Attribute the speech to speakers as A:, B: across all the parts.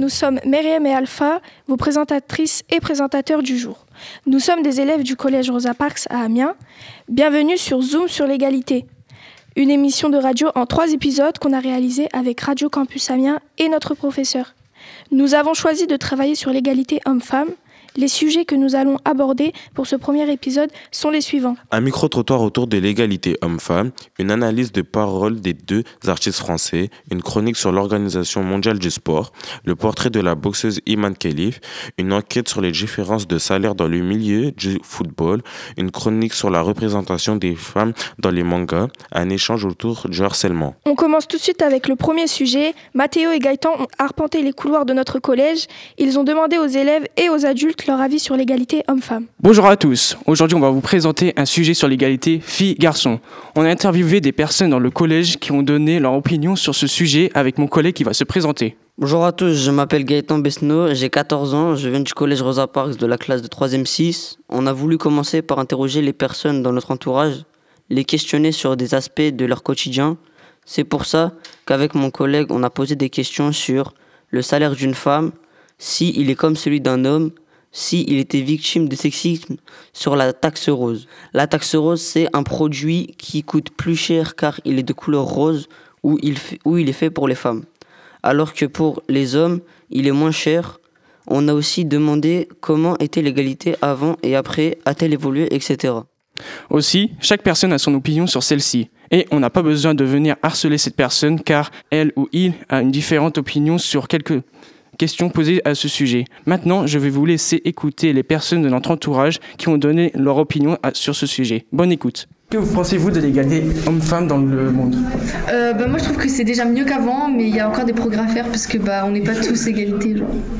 A: sommes Myriam et Alpha, vos présentatrices et présentateurs du jour. Nous sommes des élèves du collège Rosa Parks à Amiens. Bienvenue sur Zoom sur l'égalité, une émission de radio en 3 épisodes qu'on a réalisée avec Radio Campus Amiens et notre professeur. Nous avons choisi de travailler sur l'égalité homme-femme. Les sujets que nous allons aborder pour ce premier épisode sont les suivants. Un micro-trottoir autour de l'égalité homme-femme, une analyse de parole des 2 artistes français, une chronique sur l'Organisation mondiale du sport, le portrait de la boxeuse Iman Khelif, une enquête sur les différences de salaire dans le milieu du football, une chronique sur la représentation des femmes dans les mangas, un échange autour du harcèlement. On commence tout de suite avec le premier sujet. Mathéo et Gaëtan ont arpenté les couloirs de notre collège. Ils ont demandé aux élèves et aux adultes leur avis sur l'égalité homme-femme.
B: Bonjour à tous. Aujourd'hui, on va vous présenter un sujet sur l'égalité filles-garçons. On a interviewé des personnes dans le collège qui ont donné leur opinion sur ce sujet avec mon collègue qui va se présenter.
C: Bonjour à tous, je m'appelle Gaëtan Besneau, j'ai 14 ans, je viens du collège Rosa Parks de la classe de 3e 6. On a voulu commencer par interroger les personnes dans notre entourage, les questionner sur des aspects de leur quotidien. C'est pour ça qu'avec mon collègue, on a posé des questions sur le salaire d'une femme, si il est comme celui d'un homme, s'il était victime de sexisme, sur la taxe rose. La taxe rose, c'est un produit qui coûte plus cher car il est de couleur rose ou il est fait pour les femmes. Alors que pour les hommes, il est moins cher. On a aussi demandé comment était l'égalité avant et après, a-t-elle évolué, etc.
B: Aussi, chaque personne a son opinion sur celle-ci. Et on n'a pas besoin de venir harceler cette personne car elle ou il a une différente opinion sur quelques questions posées à ce sujet. Maintenant, je vais vous laisser écouter les personnes de notre entourage qui ont donné leur opinion sur ce sujet. Bonne écoute. Que pensez-vous de l'égalité homme-femme dans le monde ?
D: Moi je trouve que c'est déjà mieux qu'avant, mais il y a encore des progrès à faire parce que on n'est pas tous égalité.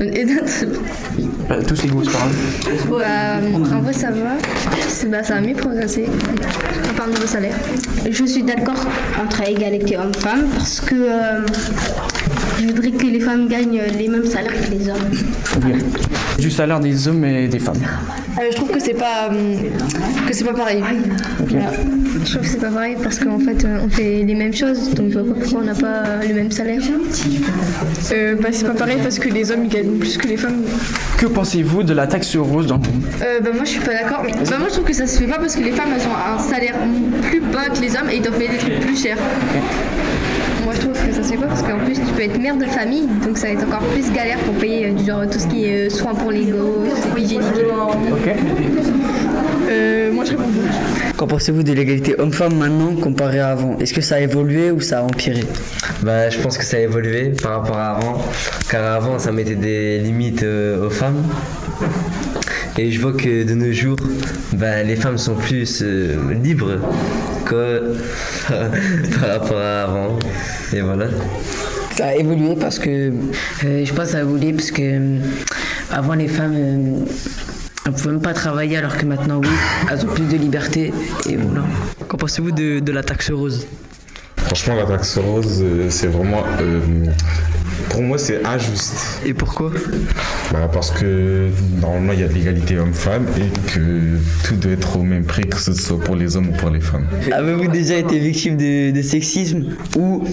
B: Tous égaux, c'est pas grave.
D: En vrai ça va. Ça a mieux progressé. On parle de salaire.
E: Je suis d'accord entre égalité homme-femme parce que je voudrais que les femmes gagnent les mêmes salaires que les hommes.
B: Okay. Du salaire des hommes et des femmes.
D: Je trouve que c'est pas pareil.
B: Okay.
D: Voilà. Je trouve que c'est pas pareil parce qu'en fait on fait les mêmes choses, donc je vois pas pourquoi on n'a pas le même salaire.
F: C'est pas pareil parce que les hommes ils gagnent plus que les femmes.
B: Que pensez-vous de la taxe rose dans le monde ?
D: Moi je suis pas d'accord, mais moi je trouve que ça se fait pas parce que les femmes elles ont un salaire plus bas que les hommes et ils doivent payer des trucs plus chers.
B: Okay.
D: Moi je trouve que ça se fait pas parce qu'en plus tu peux être mère de famille, donc ça va être encore plus galère pour payer du genre tout ce qui est soins pour les gosses, hygiénique et tout.
B: Ok.
F: Moi je réponds.
C: Qu'en pensez-vous de l'égalité homme-femme maintenant comparé à avant ? Est-ce que ça a évolué ou ça a empiré ?
G: Je pense que ça a évolué par rapport à avant, car avant ça mettait des limites aux femmes. Et je vois que de nos jours, les femmes sont plus libres que par rapport à avant. Et voilà.
H: Ça a évolué parce que je pense que ça a évolué parce que avant les femmes elles ne pouvaient même pas travailler alors que maintenant oui, elles ont plus de liberté et voilà.
C: Qu'en pensez-vous de la taxe rose ?
I: Franchement, la taxe rose, c'est vraiment... pour moi, c'est injuste.
C: Et pourquoi ?
I: Parce que normalement, il y a l'égalité homme-femme et que tout doit être au même prix, que ce soit pour les hommes ou pour les femmes.
C: Avez-vous déjà été victime de sexisme ou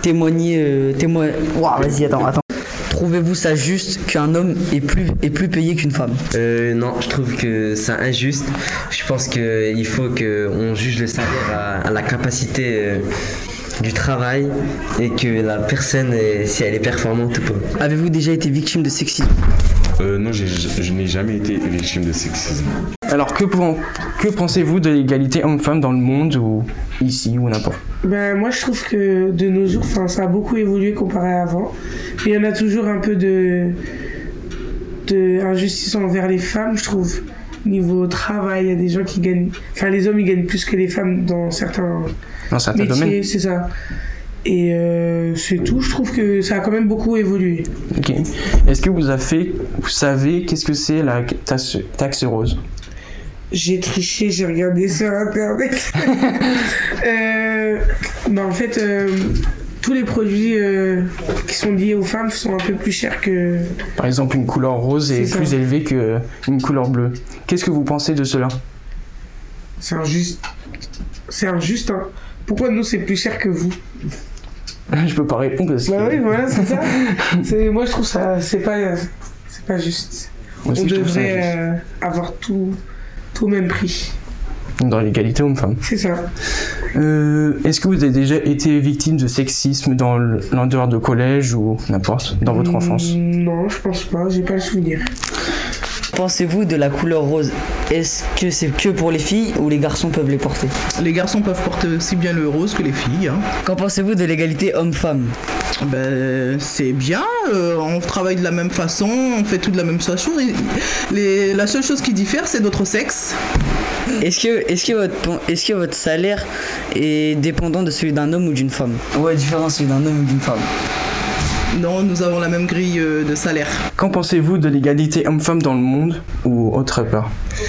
C: Vas-y, attends. Trouvez-vous ça juste qu'un homme est plus payé qu'une femme ?
G: Non, je trouve que c'est injuste. Je pense qu'il faut qu'on juge le salaire à la capacité du travail et que la personne, si elle est performante ou pas.
C: Avez-vous déjà été victime de sexisme ?
I: Non, je n'ai jamais été victime de sexisme.
B: Alors, que pensez-vous de l'égalité homme-femme dans le monde ou ici ou n'importe ?
F: Moi je trouve que de nos jours, ça a beaucoup évolué comparé à avant. Mais il y en a toujours un peu de injustice envers les femmes, je trouve. Niveau travail, il y a des gens qui gagnent... les hommes ils gagnent plus que les femmes dans certains métiers,
B: domaines.
F: C'est ça. Et c'est tout, je trouve que ça a quand même beaucoup évolué.
B: Ok. Est-ce que vous savez qu'est-ce que c'est la taxe rose ?
F: J'ai triché, j'ai regardé sur internet. En fait, tous les produits qui sont liés aux femmes sont un peu plus chers que...
B: Par exemple, une couleur rose est plus élevée qu'une couleur bleue. Qu'est-ce que vous pensez de cela ?
F: C'est injuste. C'est injuste, hein. Pourquoi nous, c'est plus cher que vous ?
B: Je peux pas répondre parce que...
F: Bah oui, voilà, c'est ça. Moi, je trouve ça, c'est pas juste.
B: Moi aussi,
F: On
B: je trouve ça
F: devrait avoir tout au même prix.
B: Dans l'égalité homme-femme.
F: C'est ça.
B: Est-ce que vous avez déjà été victime de sexisme dans l'en dehors de collège ou n'importe, dans votre enfance?
F: Non, je pense pas, j'ai pas le souvenir.
C: Pensez-vous de la couleur rose? Est-ce que c'est que pour les filles ou les garçons peuvent les porter?
J: Les garçons peuvent porter aussi bien le rose que les filles.
C: Qu'en pensez-vous de l'égalité homme-femme?
J: C'est bien, on travaille de la même façon, on fait tout de la même façon. La seule chose qui diffère, c'est notre sexe.
C: Est-ce que votre salaire est dépendant de celui d'un homme ou d'une femme? Ouais, différent de celui d'un homme ou d'une femme.
J: Non, nous avons la même grille de salaire.
B: Qu'en pensez-vous de l'égalité homme-femme dans le monde ou autre part?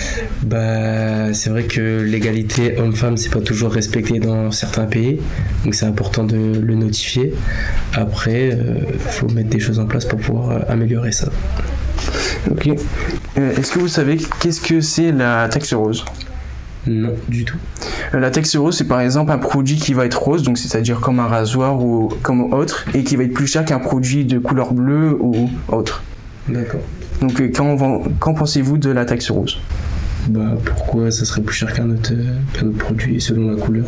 K: C'est vrai que l'égalité homme-femme, c'est pas toujours respecté dans certains pays, donc c'est important de le notifier. Après, faut mettre des choses en place pour pouvoir améliorer ça.
B: Ok. Est-ce que vous savez qu'est-ce que c'est la taxe rose?
K: Non, du tout.
B: La taxe rose, c'est par exemple un produit qui va être rose, donc c'est-à-dire comme un rasoir ou comme autre, et qui va être plus cher qu'un produit de couleur bleue ou autre.
K: D'accord.
B: Donc qu'en pensez-vous de la taxe rose?
K: Pourquoi ça serait plus cher qu'un autre produit selon la couleur?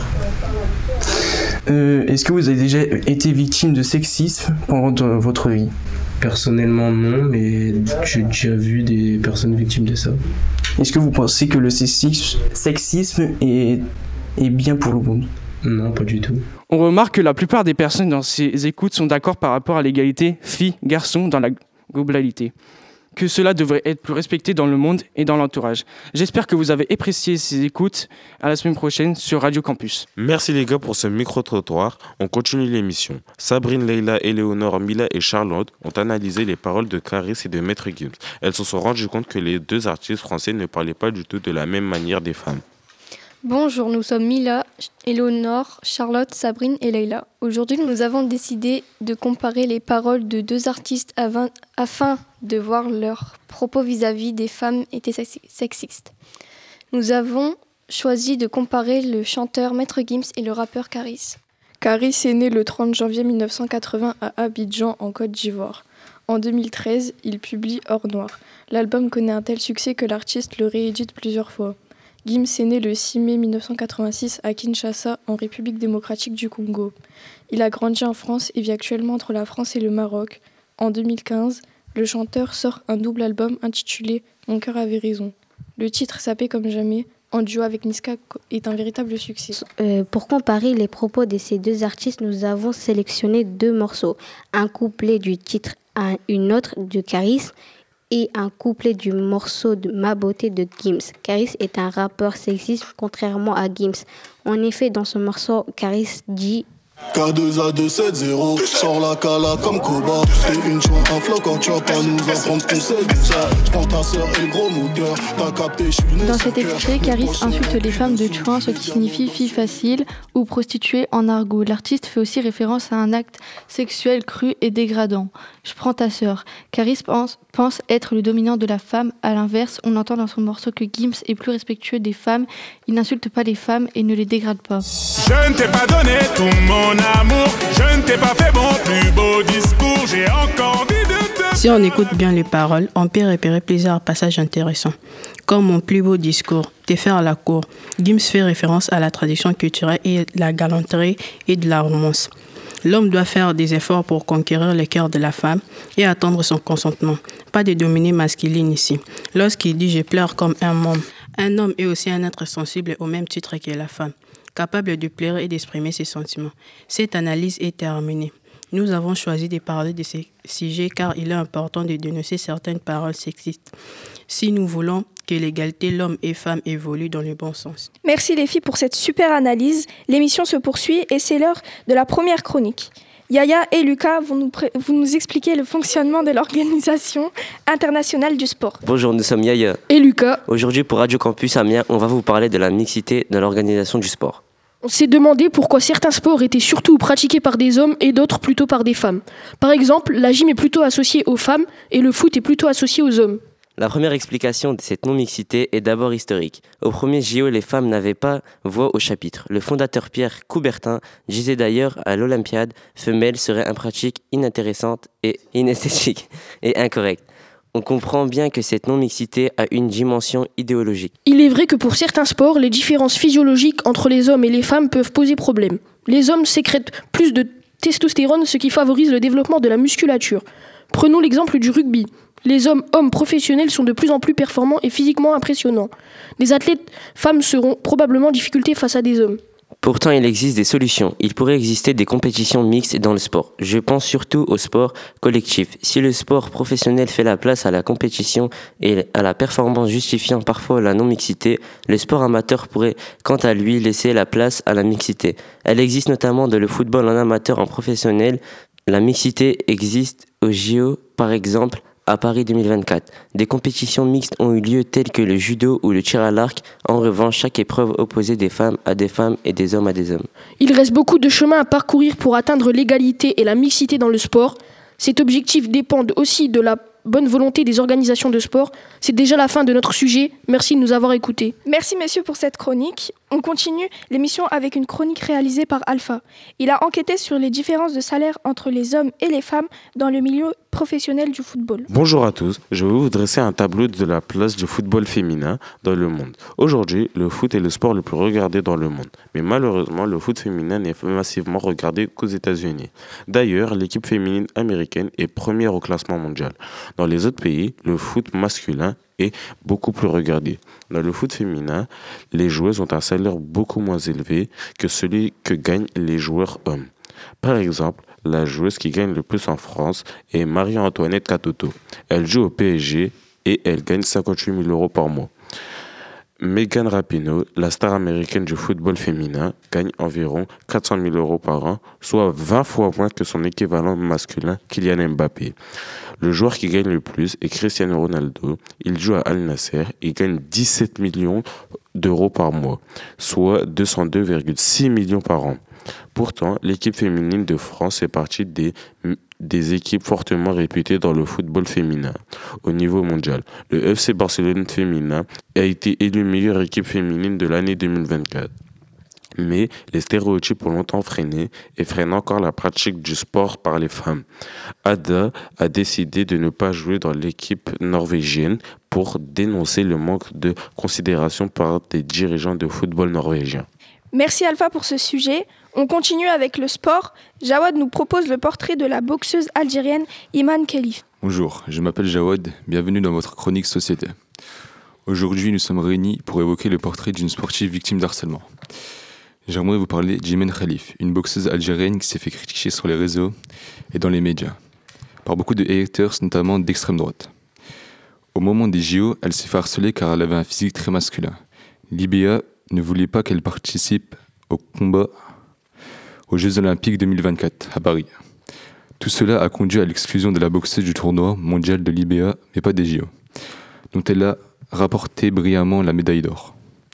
B: Est-ce que vous avez déjà été victime de sexisme pendant votre vie?
K: Personnellement non, mais j'ai déjà vu des personnes victimes de ça.
B: Est-ce que vous pensez que le sexisme est bien pour le monde?
K: Non, pas du tout.
B: On remarque que la plupart des personnes dans ces écoutes sont d'accord par rapport à l'égalité filles-garçons dans la globalité. Que cela devrait être plus respecté dans le monde et dans l'entourage. J'espère que vous avez apprécié ces écoutes. À la semaine prochaine sur Radio Campus.
L: Merci les gars pour ce micro-trottoir. On continue l'émission. Sabrine, Leïla, Éléonore, Mila et Charlotte ont analysé les paroles de Caris et de Maître Gims. Elles se sont rendues compte que les deux artistes français ne parlaient pas du tout de la même manière des femmes.
M: Bonjour, nous sommes Mila, Éléonore, Charlotte, Sabrine et Leïla. Aujourd'hui, nous avons décidé de comparer les paroles de deux artistes afin de voir leurs propos vis-à-vis des femmes étaient sexistes. Nous avons choisi de comparer le chanteur Maître Gims et le rappeur Caris.
A: Caris est né le 30 janvier 1980 à Abidjan, en Côte d'Ivoire. En 2013, il publie Or Noir. L'album connaît un tel succès que l'artiste le réédite plusieurs fois. Gims est né le 6 mai 1986 à Kinshasa, en République démocratique du Congo. Il a grandi en France et vit actuellement entre la France et le Maroc. En 2015, le chanteur sort un double album intitulé « Mon cœur avait raison ». Le titre « Sapé comme jamais », en duo avec Niska, est un véritable succès.
N: Pour comparer les propos de ces deux artistes, nous avons sélectionné deux morceaux. Un couplet du titre « Une autre » de Caris et un couplet du morceau de Ma beauté de Gims. Caris est un rappeur sexiste contrairement à Gims. En effet, dans ce morceau, Caris dit
O: K2A270, sors la cala comme Koba. T'es une joie, un floc, quand tu vas pas nous apprendre ce qu'on sait déjà. J'prends ta sœur et le gros moteur, t'as capté, j'suis né.
P: Dans cet extrait, Caris insulte les femmes de Chouin, ce qui signifie fille facile ou prostituée en argot. L'artiste fait aussi référence à un acte sexuel cru et dégradant. Je prends ta sœur. Caris pense être le dominant de la femme. À l'inverse, on entend dans son morceau que Gims est plus respectueux des femmes. Il n'insulte pas les femmes et ne les dégrade pas.
Q: Je ne t'ai pas donné tout mon amour, je ne t'ai pas fait mon plus beau discours, j'ai encore envie de te...
R: Si on écoute bien les paroles, on peut repérer plusieurs passages intéressants. Comme mon plus beau discours, te faire la cour. Gims fait référence à la tradition culturelle et la galanterie et de la romance. L'homme doit faire des efforts pour conquérir le cœur de la femme et attendre son consentement. Pas de dominée masculine ici. Lorsqu'il dit « je pleure comme un homme », un homme est aussi un être sensible au même titre que la femme, capable de pleurer et d'exprimer ses sentiments. Cette analyse est terminée. Nous avons choisi de parler de ces sujets car il est important de dénoncer certaines paroles sexistes. Si nous voulons que l'égalité l'homme et femme évolue dans le bon sens.
A: Merci les filles pour cette super analyse. L'émission se poursuit et c'est l'heure de la première chronique. Yaya et Lucas vont nous expliquer le fonctionnement de l'Organisation internationale du sport.
S: Bonjour, nous sommes Yaya
A: et Lucas.
S: Aujourd'hui pour Radio Campus Amiens, on va vous parler de la mixité dans l'organisation du sport.
T: On s'est demandé pourquoi certains sports étaient surtout pratiqués par des hommes et d'autres plutôt par des femmes. Par exemple, la gym est plutôt associée aux femmes et le foot est plutôt associé aux hommes.
S: La première explication de cette non-mixité est d'abord historique. Au premier JO, les femmes n'avaient pas voix au chapitre. Le fondateur Pierre Coubertin disait d'ailleurs à l'Olympiade femelle serait impratique, inintéressante et inesthétique et incorrecte. On comprend bien que cette non-mixité a une dimension idéologique.
T: Il est vrai que pour certains sports, les différences physiologiques entre les hommes et les femmes peuvent poser problème. Les hommes sécrètent plus de testostérone, ce qui favorise le développement de la musculature. Prenons l'exemple du rugby. Les hommes professionnels sont de plus en plus performants et physiquement impressionnants. Les athlètes femmes seront probablement en difficulté face à des hommes.
S: Pourtant, il existe des solutions. Il pourrait exister des compétitions mixtes dans le sport. Je pense surtout au sport collectif. Si le sport professionnel fait la place à la compétition et à la performance justifiant parfois la non-mixité, le sport amateur pourrait, quant à lui, laisser la place à la mixité. Elle existe notamment dans le football en amateur, en professionnel. La mixité existe au JO, par exemple, à Paris 2024. Des compétitions mixtes ont eu lieu telles que le judo ou le tir à l'arc. En revanche, chaque épreuve opposait des femmes à des femmes et des hommes à des hommes.
T: Il reste beaucoup de chemin à parcourir pour atteindre l'égalité et la mixité dans le sport. Cet objectif dépend aussi de la bonne volonté des organisations de sport. C'est déjà la fin de notre sujet. Merci de nous avoir écoutés.
A: Merci messieurs pour cette chronique. On continue l'émission avec une chronique réalisée par Alpha. Il a enquêté sur les différences de salaire entre les hommes et les femmes dans le milieu professionnel du football.
L: Bonjour à tous, je vais vous dresser un tableau de la place du football féminin dans le monde. Aujourd'hui, le foot est le sport le plus regardé dans le monde. Mais malheureusement, le foot féminin n'est massivement regardé qu'aux États-Unis. D'ailleurs, l'équipe féminine américaine est première au classement mondial. Dans les autres pays, le foot masculin est beaucoup plus regardé. Dans le foot féminin, les joueuses ont un salaire beaucoup moins élevé que celui que gagnent les joueurs hommes. Par exemple, la joueuse qui gagne le plus en France est Marie-Antoinette Katoto. Elle joue au PSG et elle gagne 58 000 € par mois. Megan Rapinoe, la star américaine du football féminin, gagne environ 400 000 € par an, soit 20 fois moins que son équivalent masculin Kylian Mbappé. Le joueur qui gagne le plus est Cristiano Ronaldo. Il joue à Al Nasser et gagne 17 millions d'euros par mois, soit 202,6 millions par an. Pourtant, l'équipe féminine de France fait partie des équipes fortement réputées dans le football féminin au niveau mondial. Le FC Barcelone féminin a été élu meilleure équipe féminine de l'année 2024. Mais les stéréotypes ont longtemps freiné et freinent encore la pratique du sport par les femmes. Ada a décidé de ne pas jouer dans l'équipe norvégienne pour dénoncer le manque de considération par des dirigeants de football norvégiens.
A: Merci Alpha pour ce sujet. On continue avec le sport. Jawad nous propose le portrait de la boxeuse algérienne Iman Khelif.
U: Bonjour, je m'appelle Jawad, bienvenue dans votre chronique Société. Aujourd'hui, nous sommes réunis pour évoquer le portrait d'une sportive victime d'harcèlement. J'aimerais vous parler d'Iman Khelif, une boxeuse algérienne qui s'est fait critiquer sur les réseaux et dans les médias, par beaucoup de haters, notamment d'extrême droite. Au moment des JO, elle s'est fait harceler car elle avait un physique très masculin. L'IBA ne voulait pas qu'elle participe au combat aux Jeux Olympiques 2024 à Paris. Tout cela a conduit à l'exclusion de la boxeuse du tournoi mondial de l'IBA, mais pas des JO, dont elle a rapporté brillamment la médaille d'or.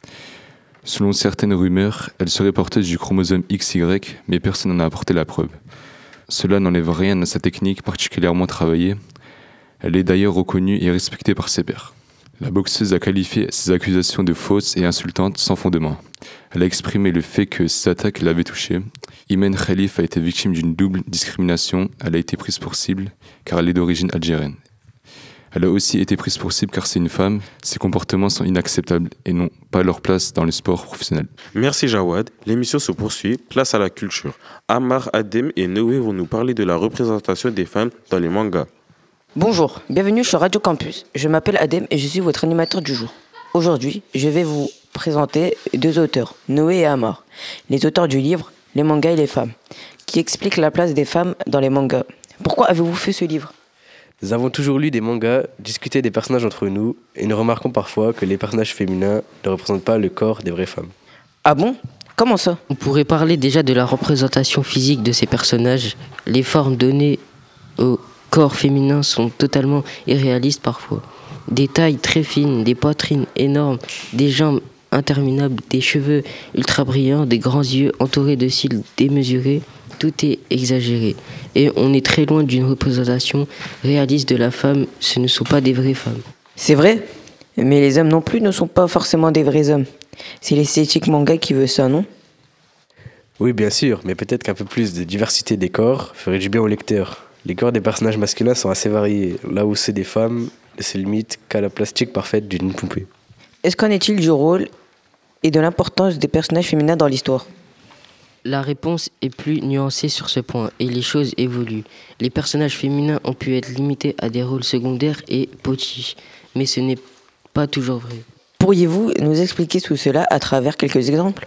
U: Selon certaines rumeurs, elle serait porteuse du chromosome XY, mais personne n'en a apporté la preuve. Cela n'enlève rien à sa technique particulièrement travaillée. Elle est d'ailleurs reconnue et respectée par ses pairs. La boxeuse a qualifié ces accusations de fausses et insultantes sans fondement. Elle a exprimé le fait que ces attaques l'avaient touchée. Iman Khelif a été victime d'une double discrimination. Elle a été prise pour cible car elle est d'origine algérienne. Elle a aussi été prise pour cible car c'est une femme. Ses comportements sont inacceptables et n'ont pas leur place dans le sport professionnel.
L: Merci Jawad. L'émission se poursuit. Place à la culture. Amar, Adem et Noé vont nous parler de la représentation des femmes dans les mangas.
H: Bonjour, bienvenue sur Radio Campus. Je m'appelle Adem et je suis votre animateur du jour. Aujourd'hui, je vais vous présenter deux auteurs, Noé et Amar, les auteurs du livre « Les mangas et les femmes », qui expliquent la place des femmes dans les mangas. Pourquoi avez-vous fait ce livre ?
K: Nous avons toujours lu des mangas, discuté des personnages entre nous, et nous remarquons parfois que les personnages féminins ne représentent pas le corps des vraies femmes.
H: Ah bon ? Comment ça ?
C: On pourrait parler déjà de la représentation physique de ces personnages. Les formes données au corps féminin sont totalement irréalistes parfois. Des tailles très fines, des poitrines énormes, des jambes interminables, des cheveux ultra brillants, des grands yeux entourés de cils démesurés. Tout est exagéré. Et on est très loin d'une représentation réaliste de la femme. Ce ne sont pas des vraies femmes.
H: C'est vrai, mais les hommes non plus ne sont pas forcément des vrais hommes. C'est l'esthétique manga qui veut ça, non?
E: Oui, bien sûr, mais peut-être qu'un peu plus de diversité des corps ferait du bien au lecteur. Les corps des personnages masculins sont assez variés, là où ceux des femmes ne se limitent qu'à la plastique parfaite d'une poupée.
H: Est-ce qu'en est-il du rôle et de l'importance des personnages féminins dans l'histoire?
V: La réponse est plus nuancée sur ce point et les choses évoluent. Les personnages féminins ont pu être limités à des rôles secondaires et potiches, mais ce n'est pas toujours vrai.
H: Pourriez-vous nous expliquer tout cela à travers quelques exemples?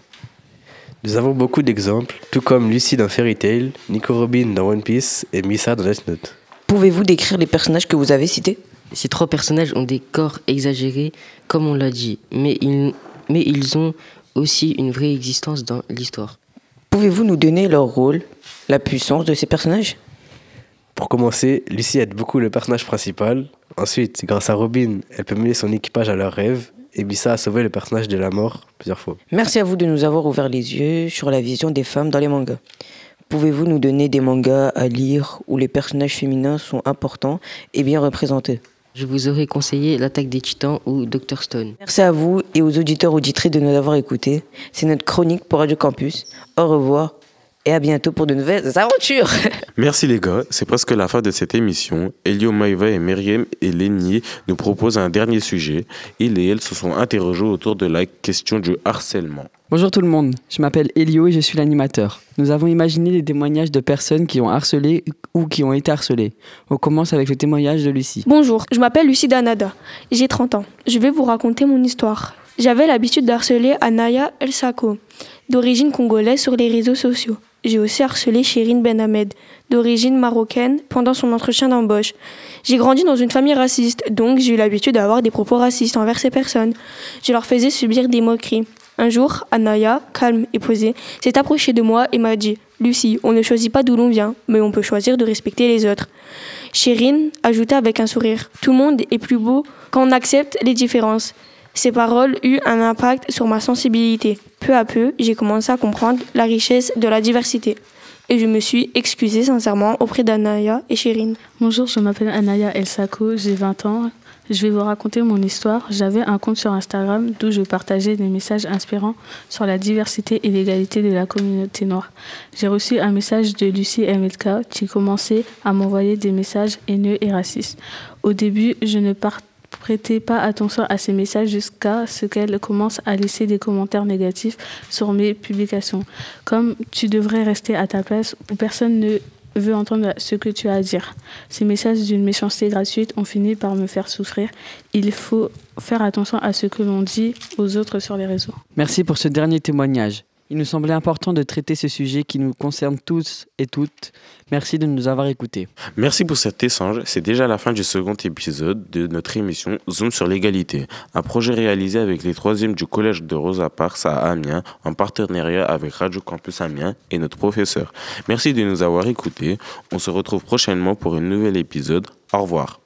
E: Nous avons beaucoup d'exemples, tout comme Lucy dans Fairy Tail, Nico Robin dans One Piece et Misa dans Death Note.
H: Pouvez-vous décrire les personnages que vous avez cités?
V: Ces 3 personnages ont des corps exagérés, comme on l'a dit, mais ils ont aussi une vraie existence dans l'histoire.
H: Pouvez-vous nous donner leur rôle, la puissance de ces personnages?
E: Pour commencer, Lucy aide beaucoup le personnage principal. Ensuite, grâce à Robin, elle peut mener son équipage à leurs rêves. Et Misa a sauvé le personnage de la mort plusieurs fois.
H: Merci à vous de nous avoir ouvert les yeux sur la vision des femmes dans les mangas. Pouvez-vous nous donner des mangas à lire où les personnages féminins sont importants et bien représentés?
V: Je vous aurais conseillé L'Attaque des Titans ou Dr Stone.
H: Merci à vous et aux auditeurs auditrices de nous avoir écoutés. C'est notre chronique pour Radio Campus. Au revoir et à bientôt pour de nouvelles aventures.
L: Merci les gars, c'est presque la fin de cette émission. Elio, Maïva et Myriam et Lénie nous proposent un dernier sujet. Ils et elles se sont interrogés autour de la question du harcèlement.
W: Bonjour tout le monde, je m'appelle Elio et je suis l'animateur. Nous avons imaginé des témoignages de personnes qui ont harcelé ou qui ont été harcelées. On commence avec le témoignage de Lucie.
A: Bonjour, je m'appelle Lucie Danada, j'ai 30 ans. Je vais vous raconter mon histoire. J'avais l'habitude d'harceler Anaya El Sako, d'origine congolaise sur les réseaux sociaux. J'ai aussi harcelé Chérine Ben Ahmed, d'origine marocaine, pendant son entretien d'embauche. J'ai grandi dans une famille raciste, donc j'ai eu l'habitude d'avoir des propos racistes envers ces personnes. Je leur faisais subir des moqueries. Un jour, Anaya, calme et posée, s'est approchée de moi et m'a dit « Lucie, on ne choisit pas d'où l'on vient, mais on peut choisir de respecter les autres. » Chérine ajouta avec un sourire « Tout le monde est plus beau quand on accepte les différences. » Ces paroles eurent un impact sur ma sensibilité. Peu à peu, j'ai commencé à comprendre la richesse de la diversité. Et je me suis excusée sincèrement auprès d'Anaya et Chérine.
X: Bonjour, je m'appelle Anaya El Sako, j'ai 20 ans. Je vais vous raconter mon histoire. J'avais un compte sur Instagram d'où je partageais des messages inspirants sur la diversité et l'égalité de la communauté noire. J'ai reçu un message de Lucie MLK qui commençait à m'envoyer des messages haineux et racistes. Au début, je ne prêtez pas attention à ces messages jusqu'à ce qu'elle commence à laisser des commentaires négatifs sur mes publications. Comme « tu devrais rester à ta place » ou « personne ne veut entendre ce que tu as à dire ». Ces messages d'une méchanceté gratuite ont fini par me faire souffrir. Il faut faire attention à ce que l'on dit aux autres sur les réseaux.
W: Merci pour ce dernier témoignage. Il nous semblait important de traiter ce sujet qui nous concerne tous et toutes. Merci de nous avoir écoutés.
L: Merci pour cet échange. C'est déjà la fin du second épisode de notre émission Zoom sur l'égalité, un projet réalisé avec les 3e du collège de Rosa Parks à Amiens en partenariat avec Radio Campus Amiens et notre professeur. Merci de nous avoir écoutés. On se retrouve prochainement pour un nouvel épisode. Au revoir.